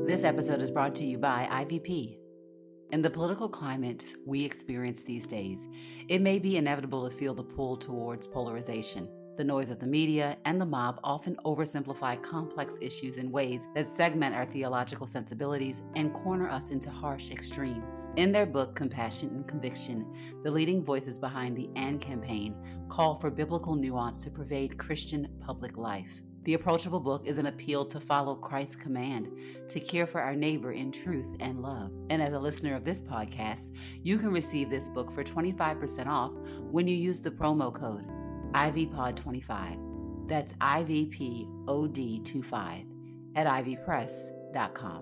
This episode is brought to you by IVP. In the political climate we experience these days, it may be inevitable to feel the pull towards polarization. The noise of the media and the mob often oversimplify complex issues in ways that segment our theological sensibilities and corner us into harsh extremes. In their book, Compassion and Conviction, the leading voices behind the AND campaign call for biblical nuance to pervade Christian public life. The approachable book is an appeal to follow Christ's command to care for our neighbor in truth and love. And as a listener of this podcast, you can receive this book for 25% off when you use the promo code IVPOD25. That's IVPOD25 at ivpress.com.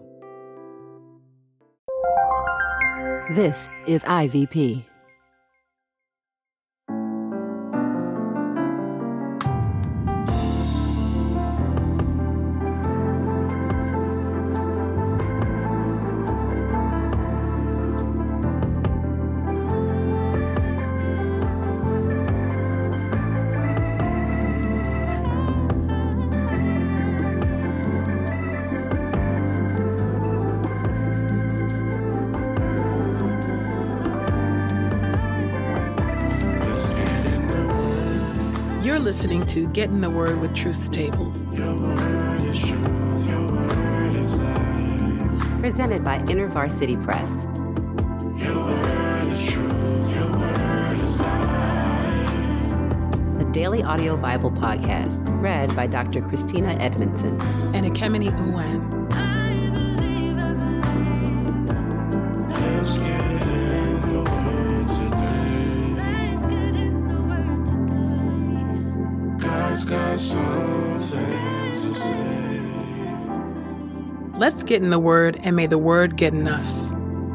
This is IVP. You're listening to Get in the Word with Truth's Table. Your word is truth, your word is life. Presented by InterVarsity Press. Your word is truth, your word is life. The Daily Audio Bible Podcast, read by Dr. Christina Edmondson. And Ekemini Uwan. Let's get in the word today. God's got something to say. Let's get in the Word, and may the Word get in us.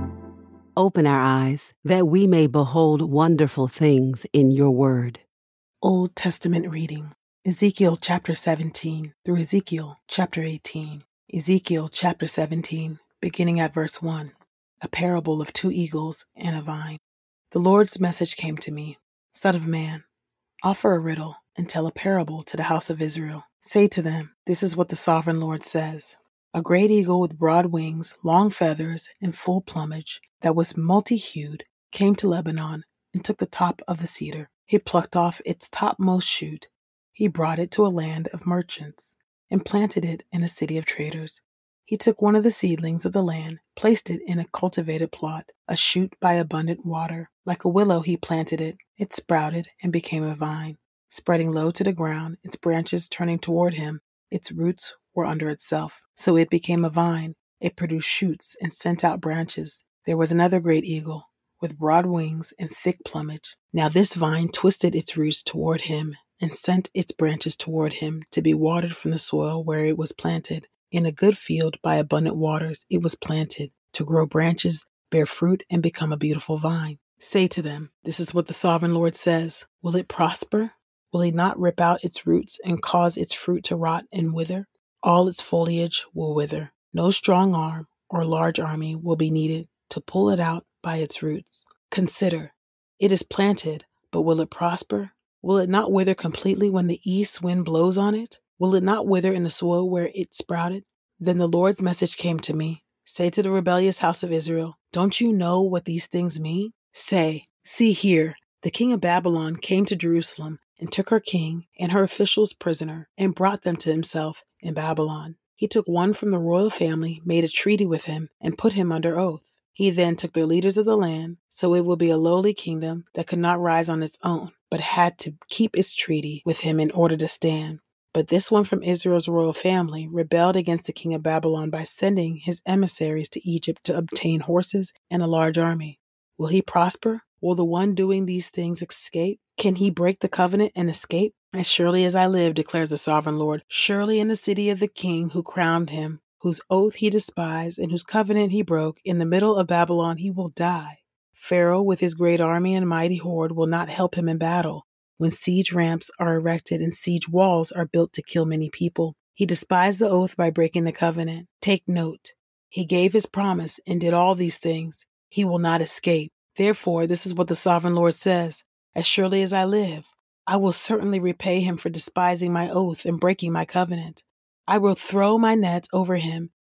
Open our eyes that we may behold wonderful things in your word. Old Testament reading. Ezekiel chapter 17 through Ezekiel chapter 18. Ezekiel chapter 17, beginning at verse 1. A parable of 2 eagles and a vine. The Lord's message came to me. Son of man, offer a riddle and tell a parable to the house of Israel. Say to them, this is what the sovereign Lord says. A great eagle with broad wings, long feathers, and full plumage that was multi-hued came to Lebanon and took the top of the cedar. He plucked off its topmost shoot. He brought it to a land of merchants and planted it in a city of traders. He took one of the seedlings of the land, placed it in a cultivated plot, a shoot by abundant water. Like a willow he planted it. It sprouted and became a vine. Spreading low to the ground, its branches turning toward him, its roots were under itself. So it became a vine. It produced shoots and sent out branches. There was another great eagle, with broad wings and thick plumage. Now this vine twisted its roots toward him and sent its branches toward him to be watered from the soil where it was planted. In a good field by abundant waters it was planted, to grow branches, bear fruit, and become a beautiful vine. Say to them, this is what the sovereign Lord says. Will it prosper? Will he not rip out its roots and cause its fruit to rot and wither? All its foliage will wither. No strong arm or large army will be needed to pull it out by its roots. Consider, it is planted, but will it prosper? Will it not wither completely when the east wind blows on it? Will it not wither in the soil where it sprouted? Then the Lord's message came to me. Say to the rebellious house of Israel, don't you know what these things mean? Say, see here, the king of Babylon came to Jerusalem and took her king and her officials prisoner and brought them to himself in Babylon. He took one from the royal family, made a treaty with him, and put him under oath. He then took the leaders of the land, so it will be a lowly kingdom that could not rise on its own, but had to keep its treaty with him in order to stand. But this one from Israel's royal family rebelled against the king of Babylon by sending his emissaries to Egypt to obtain horses and a large army. Will he prosper? Will the one doing these things escape? Can he break the covenant and escape? As surely as I live, declares the sovereign Lord, surely in the city of the king who crowned him, whose oath he despised and whose covenant he broke, in the middle of Babylon he will die. Pharaoh with his great army and mighty horde will not help him in battle. When siege ramps are erected and siege walls are built to kill many people, he despised the oath by breaking the covenant. Take note. He gave his promise and did all these things. He will not escape. Therefore, this is what the sovereign Lord says. As surely as I live, I will certainly repay him for despising my oath and breaking my covenant. I will throw my net over him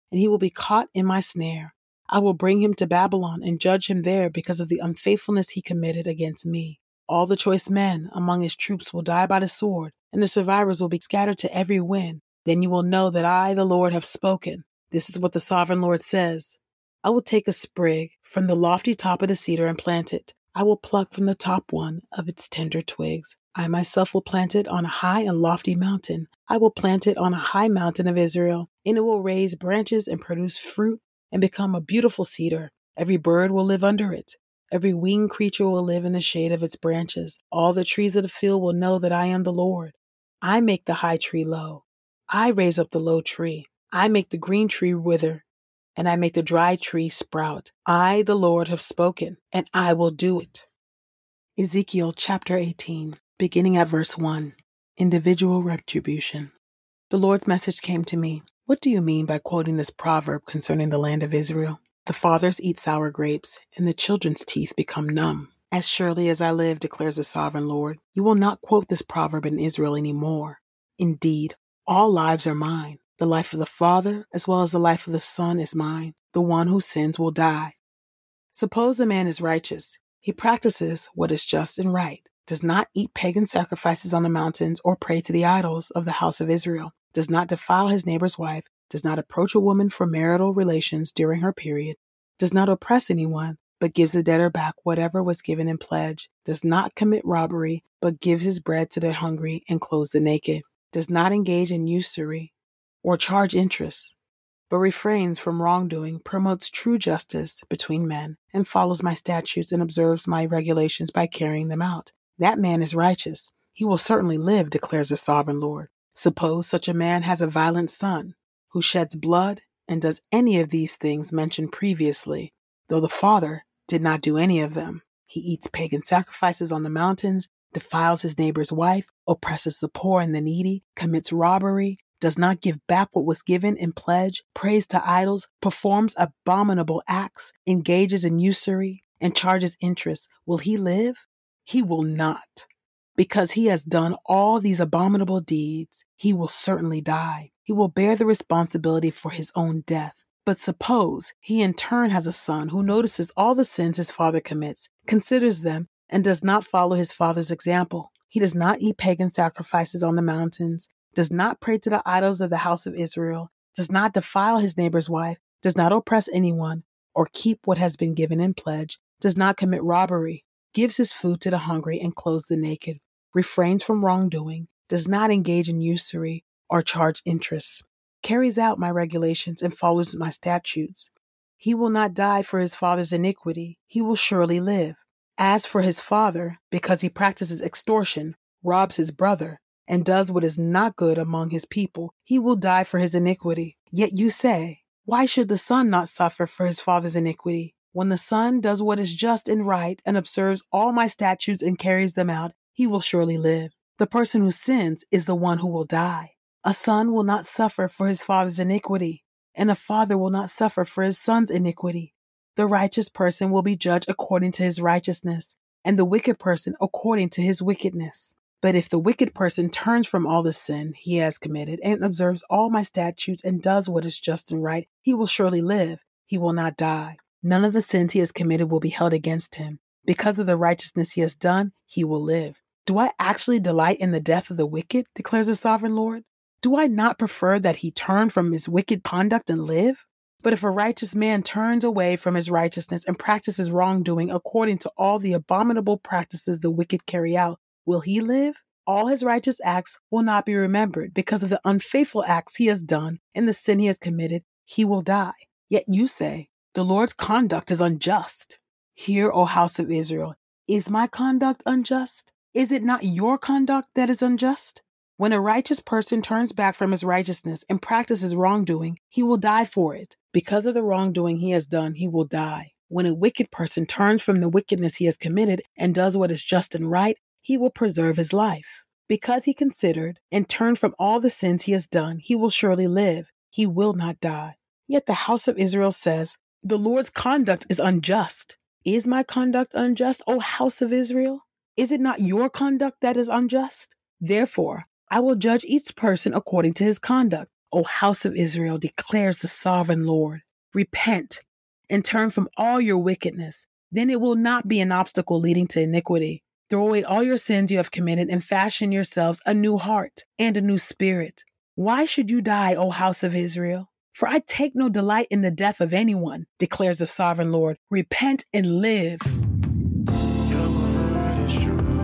and he will be caught in my snare. I will bring him to Babylon and judge him there because of the unfaithfulness he committed against me. All the choice men among his troops will die by the sword, and the survivors will be scattered to every wind. Then you will know that I, the Lord, have spoken. This is what the sovereign Lord says. I will take a sprig from the lofty top of the cedar and plant it. I will pluck from the top one of its tender twigs. I myself will plant it on a high and lofty mountain. I will plant it on a high mountain of Israel, and it will raise branches and produce fruit and become a beautiful cedar. Every bird will live under it. Every winged creature will live in the shade of its branches. All the trees of the field will know that I am the Lord. I make the high tree low. I raise up the low tree. I make the green tree wither, and I make the dry tree sprout. I, the Lord, have spoken, and I will do it. Ezekiel chapter 18, beginning at verse 1. Individual retribution. The Lord's message came to me. What do you mean by quoting this proverb concerning the land of Israel? The fathers eat sour grapes, and the children's teeth become numb. As surely as I live, declares the sovereign Lord, you will not quote this proverb in Israel anymore. Indeed, all lives are mine. The life of the father, as well as the life of the son, is mine. The one who sins will die. Suppose a man is righteous. He practices what is just and right, does not eat pagan sacrifices on the mountains or pray to the idols of the house of Israel, does not defile his neighbor's wife, does not approach a woman for marital relations during her period, does not oppress anyone, but gives the debtor back whatever was given in pledge, does not commit robbery, but gives his bread to the hungry and clothes the naked, does not engage in usury or charge interest, but refrains from wrongdoing, promotes true justice between men, and follows my statutes and observes my regulations by carrying them out. That man is righteous. He will certainly live, declares the sovereign Lord. Suppose such a man has a violent son who sheds blood and does any of these things mentioned previously, though the father did not do any of them. He eats pagan sacrifices on the mountains, defiles his neighbor's wife, oppresses the poor and the needy, commits robbery, does not give back what was given in pledge, prays to idols, performs abominable acts, engages in usury, and charges interest. Will he live? He will not. Because he has done all these abominable deeds, he will certainly die. He will bear the responsibility for his own death. But suppose he in turn has a son who notices all the sins his father commits, considers them, and does not follow his father's example. He does not eat pagan sacrifices on the mountains, does not pray to the idols of the house of Israel, does not defile his neighbor's wife, does not oppress anyone, or keep what has been given in pledge, does not commit robbery, gives his food to the hungry and clothes the naked, refrains from wrongdoing, does not engage in usury or charge interest, carries out my regulations and follows my statutes. He will not die for his father's iniquity. He will surely live. As for his father, because he practices extortion, robs his brother, and does what is not good among his people, he will die for his iniquity. Yet you say, why should the son not suffer for his father's iniquity? When the son does what is just and right and observes all my statutes and carries them out, he will surely live. The person who sins is the one who will die. A son will not suffer for his father's iniquity, and a father will not suffer for his son's iniquity. The righteous person will be judged according to his righteousness, and the wicked person according to his wickedness. But if the wicked person turns from all the sin he has committed and observes all my statutes and does what is just and right, he will surely live. He will not die. None of the sins he has committed will be held against him. Because of the righteousness he has done, he will live. Do I actually delight in the death of the wicked, declares the sovereign Lord? Do I not prefer that he turn from his wicked conduct and live? But if a righteous man turns away from his righteousness and practices wrongdoing according to all the abominable practices the wicked carry out, will he live? All his righteous acts will not be remembered because of the unfaithful acts he has done and the sin he has committed. He will die. Yet you say, the Lord's conduct is unjust. Hear, O house of Israel, is my conduct unjust? Is it not your conduct that is unjust? When a righteous person turns back from his righteousness and practices wrongdoing, he will die for it. Because of the wrongdoing he has done, he will die. When a wicked person turns from the wickedness he has committed and does what is just and right, he will preserve his life. Because he considered and turned from all the sins he has done, he will surely live. He will not die. Yet the house of Israel says, the Lord's conduct is unjust. Is my conduct unjust, O house of Israel? Is it not your conduct that is unjust? Therefore, I will judge each person according to his conduct. O house of Israel, declares the sovereign Lord. Repent and turn from all your wickedness. Then it will not be an obstacle leading to iniquity. Throw away all your sins you have committed and fashion yourselves a new heart and a new spirit. Why should you die, O house of Israel? For I take no delight in the death of anyone, declares the sovereign Lord. Repent and live. Your word is true.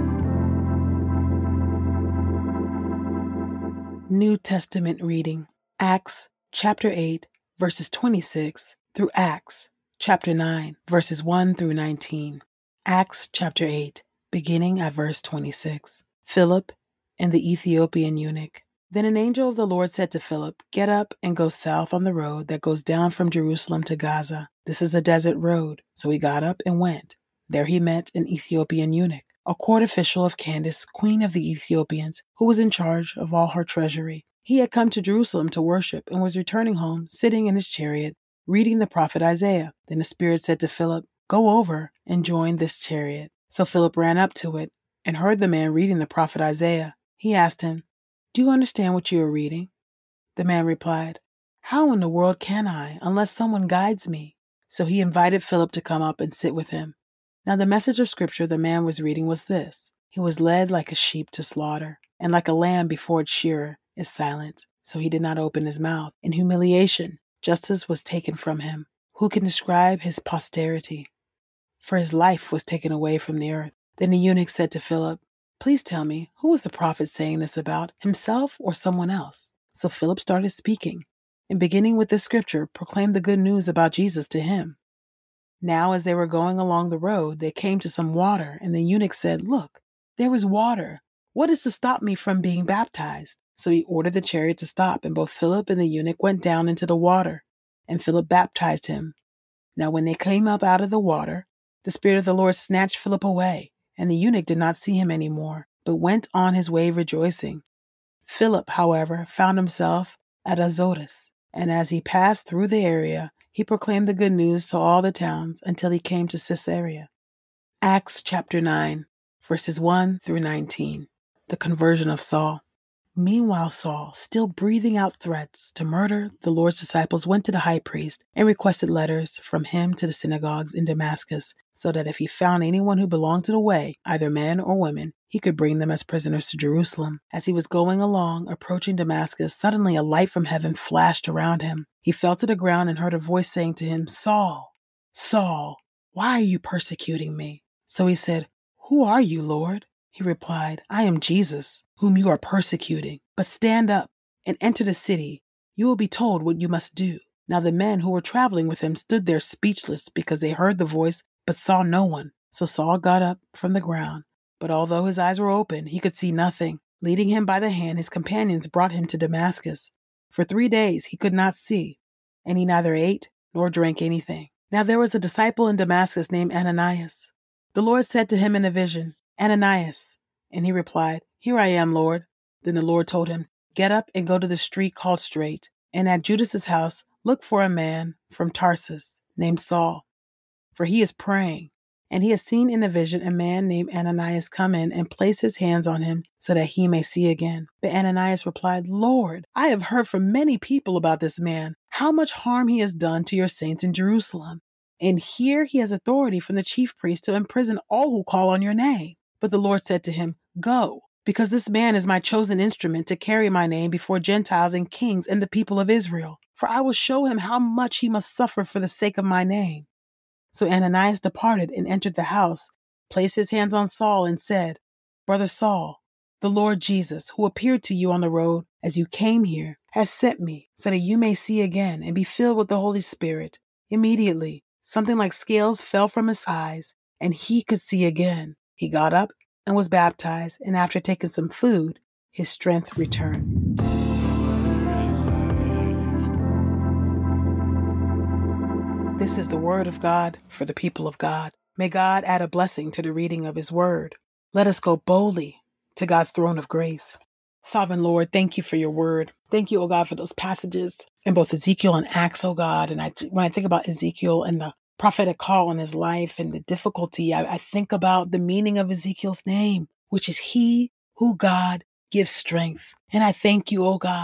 New Testament reading. Acts chapter 8, verses 26 through Acts chapter 9, verses 1 through 19. Acts chapter 8, beginning at verse 26. Philip and the Ethiopian eunuch. Then an angel of the Lord said to Philip, "Get up and go south on the road that goes down from Jerusalem to Gaza. This is a desert road." So he got up and went. There he met an Ethiopian eunuch, a court official of Candace, queen of the Ethiopians, who was in charge of all her treasury. He had come to Jerusalem to worship and was returning home, sitting in his chariot, reading the prophet Isaiah. Then the Spirit said to Philip, "Go over and join this chariot." So Philip ran up to it and heard the man reading the prophet Isaiah. He asked him, "Do you understand what you are reading?" The man replied, "How in the world can I, unless someone guides me?" So he invited Philip to come up and sit with him. Now the message of scripture the man was reading was this: He was led like a sheep to slaughter, and like a lamb before its shearer is silent. So he did not open his mouth. In humiliation, justice was taken from him. Who can describe his posterity? For his life was taken away from the earth. Then the eunuch said to Philip, "Please tell me, who was the prophet saying this about, himself or someone else?" So Philip started speaking, and beginning with this scripture, proclaimed the good news about Jesus to him. Now as they were going along the road, they came to some water, and the eunuch said, "Look, there is water. What is to stop me from being baptized?" So he ordered the chariot to stop, and both Philip and the eunuch went down into the water, and Philip baptized him. Now when they came up out of the water, the Spirit of the Lord snatched Philip away, and the eunuch did not see him any more, but went on his way rejoicing. Philip, however, found himself at Azotus, and as he passed through the area, he proclaimed the good news to all the towns until he came to Caesarea. Acts chapter 9, verses 1 through 19. The conversion of Saul. Meanwhile, Saul, still breathing out threats to murder the Lord's disciples, went to the high priest and requested letters from him to the synagogues in Damascus, so that if he found anyone who belonged to the way, either men or women, he could bring them as prisoners to Jerusalem. As he was going along, approaching Damascus, suddenly a light from heaven flashed around him. He fell to the ground and heard a voice saying to him, "Saul, Saul, why are you persecuting me?" So he said, "Who are you, Lord?" He replied, "I am Jesus, whom you are persecuting. But stand up and enter the city. You will be told what you must do." Now the men who were traveling with him stood there speechless because they heard the voice but saw no one. So Saul got up from the ground, but although his eyes were open, he could see nothing. Leading him by the hand, his companions brought him to Damascus. For 3 days he could not see, and he neither ate nor drank anything. Now there was a disciple in Damascus named Ananias. The Lord said to him in a vision, "Ananias." And he replied, "Here I am, Lord." Then the Lord told him, "Get up and go to the street called Straight, and at Judas's house look for a man from Tarsus named Saul, for he is praying. And he has seen in a vision a man named Ananias come in and place his hands on him so that he may see again." But Ananias replied, "Lord, I have heard from many people about this man, how much harm he has done to your saints in Jerusalem. And here he has authority from the chief priest to imprison all who call on your name." But the Lord said to him, "Go, because this man is my chosen instrument to carry my name before Gentiles and kings and the people of Israel. For I will show him how much he must suffer for the sake of my name." So Ananias departed and entered the house, placed his hands on Saul and said, "Brother Saul, the Lord Jesus, who appeared to you on the road as you came here, has sent me so that you may see again and be filled with the Holy Spirit." Immediately, something like scales fell from his eyes, and he could see again. He got up and was baptized, and after taking some food, his strength returned. This is the word of God for the people of God. May God add a blessing to the reading of his word. Let us go boldly to God's throne of grace. Sovereign Lord, thank you for your word. Thank you, O God, for those passages in both Ezekiel and Acts, O God. And when I think about Ezekiel and the prophetic call on his life and the difficulty, I think about the meaning of Ezekiel's name, which is he who God gives strength. And I thank you, O God,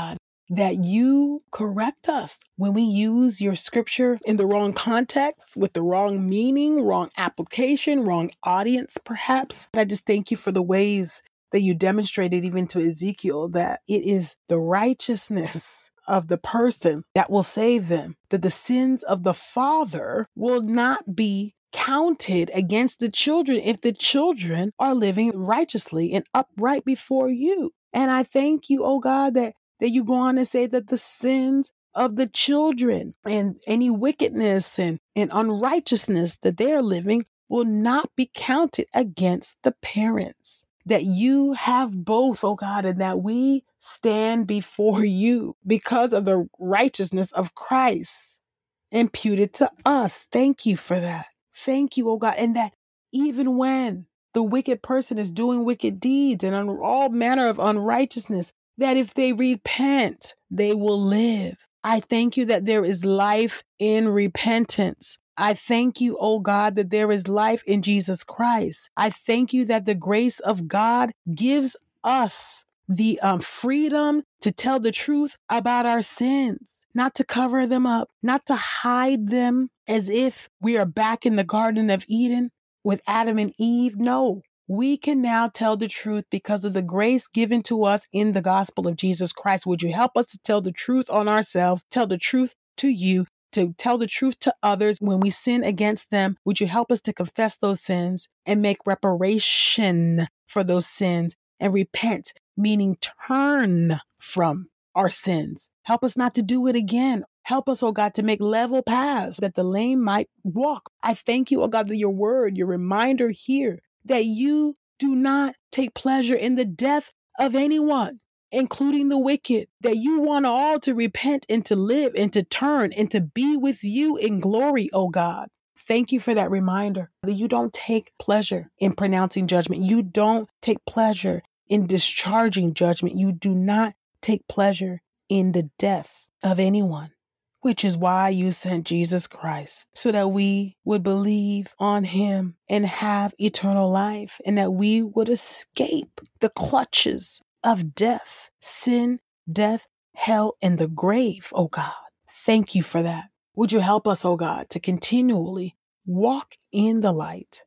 that you correct us when we use your scripture in the wrong context, with the wrong meaning, wrong application, wrong audience, perhaps. I just thank you for the ways that you demonstrated even to Ezekiel that it is the righteousness of the person that will save them, that the sins of the father will not be counted against the children if the children are living righteously and upright before you. And I thank you, oh God, that you go on to say that the sins of the children and any wickedness and unrighteousness that they are living will not be counted against the parents. That you have both, oh God, and that we stand before you because of the righteousness of Christ imputed to us. Thank you for that. Thank you, oh God. And that even when the wicked person is doing wicked deeds and all manner of unrighteousness, that if they repent, they will live. I thank you that there is life in repentance. I thank you, oh God, that there is life in Jesus Christ. I thank you that the grace of God gives us the freedom to tell the truth about our sins, not to cover them up, not to hide them as if we are back in the Garden of Eden with Adam and Eve. No, we can now tell the truth because of the grace given to us in the gospel of Jesus Christ. Would you help us to tell the truth on ourselves, tell the truth to you, to tell the truth to others when we sin against them? Would you help us to confess those sins and make reparation for those sins and repent, meaning turn from our sins? Help us not to do it again. Help us, oh God, to make level paths that the lame might walk. I thank you, oh God, that your word, your reminder here, that you do not take pleasure in the death of anyone, including the wicked, that you want all to repent and to live and to turn and to be with you in glory, oh God. Thank you for that reminder that you don't take pleasure in pronouncing judgment. You don't take pleasure in discharging judgment. You do not take pleasure in the death of anyone, which is why you sent Jesus Christ, so that we would believe on him and have eternal life, and that we would escape the clutches of death, sin, death, hell, and the grave, oh God. Thank you for that. Would you help us, oh God, to continually walk in the light,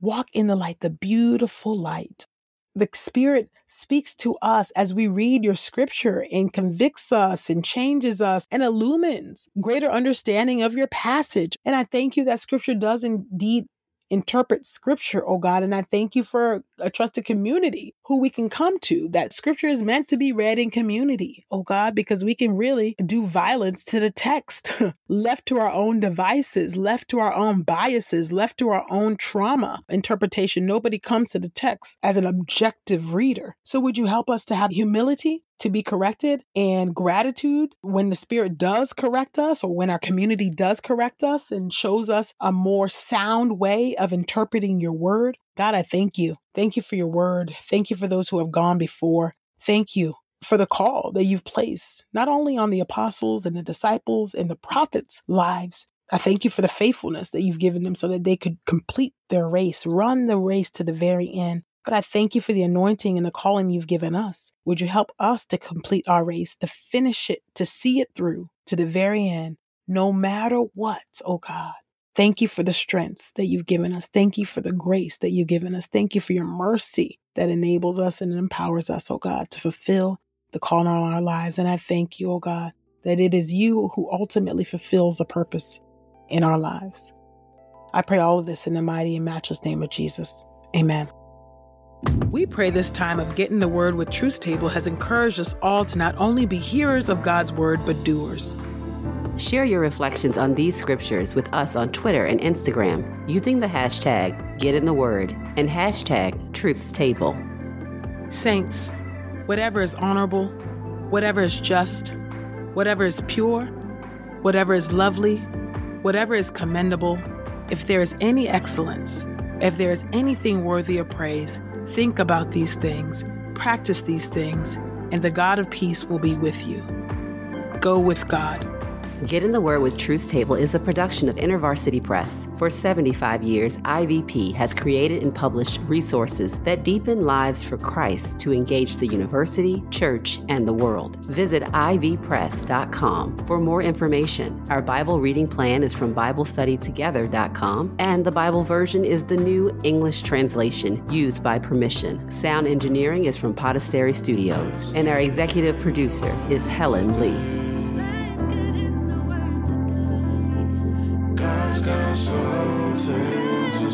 the beautiful light. The Spirit speaks to us as we read your scripture and convicts us and changes us and illumines greater understanding of your passage. And I thank you that scripture does indeed interpret scripture, oh God. And I thank you for a trusted community who we can come to, that scripture is meant to be read in community, oh God, because we can really do violence to the text, left to our own devices, left to our own biases, left to our own trauma interpretation. Nobody comes to the text as an objective reader. So would you help us to have humility to be corrected and gratitude when the Spirit does correct us, or when our community does correct us and shows us a more sound way of interpreting your word? God, I thank you. Thank you for your word. Thank you for those who have gone before. Thank you for the call that you've placed, not only on the apostles and the disciples and the prophets' lives. I thank you for the faithfulness that you've given them so that they could complete their race, run the race to the very end. But I thank you for the anointing and the calling you've given us. Would you help us to complete our race, to finish it, to see it through to the very end, no matter what, oh God. Thank you for the strength that you've given us. Thank you for the grace that you've given us. Thank you for your mercy that enables us and empowers us, oh God, to fulfill the call on our lives. And I thank you, oh God, that it is you who ultimately fulfills the purpose in our lives. I pray all of this in the mighty and matchless name of Jesus. Amen. We pray this time of Getting the Word with Truth Table has encouraged us all to not only be hearers of God's word, but doers. Share your reflections on these scriptures with us on Twitter and Instagram using the hashtag #GetInTheWord and hashtag #TruthsTable. Saints, whatever is honorable, whatever is just, whatever is pure, whatever is lovely, whatever is commendable, if there is any excellence, if there is anything worthy of praise, think about these things, practice these things, and the God of peace will be with you. Go with God. Get in the Word with Truth's Table is a production of InterVarsity Press. For 75 years, IVP has created and published resources that deepen lives for Christ to engage the university, church, and the world. Visit ivpress.com for more information. Our Bible reading plan is from BibleStudyTogether.com, and the Bible version is the New English Translation used by permission. Sound engineering is from Podastery Studios, and our executive producer is Helen Lee. God's got something to